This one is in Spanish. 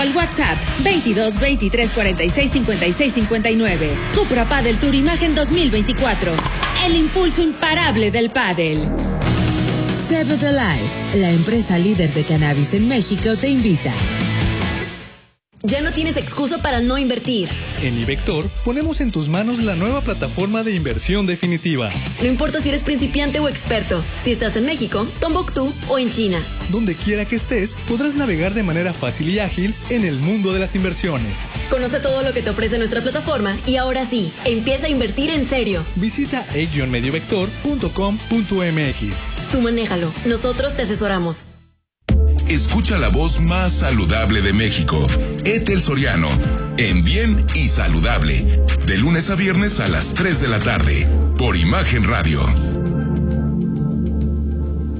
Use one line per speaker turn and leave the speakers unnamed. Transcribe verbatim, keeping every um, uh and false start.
Al WhatsApp veintidós veintitrés cuarenta y seis cincuenta y seis cincuenta y nueve. Cupra Padel Tour Imagen dos mil veinticuatro. El impulso imparable del pádel. Save the Life, la empresa líder de cannabis en México, te invita.
Ya no tienes excusa para no invertir.
En iVector ponemos en tus manos la nueva plataforma de inversión definitiva.
No importa si eres principiante o experto, si estás en México, Tombuctú o en China.
Donde quiera que estés, podrás navegar de manera fácil y ágil en el mundo de las inversiones.
Conoce todo lo que te ofrece nuestra plataforma y ahora sí, empieza a invertir en serio.
Visita e guion medio vector punto com punto m x.
Tú manéjalo, nosotros te asesoramos.
Escucha la voz más saludable de México. Ethel Soriano, en Bien y Saludable, de lunes a viernes a las tres de la tarde, por Imagen Radio.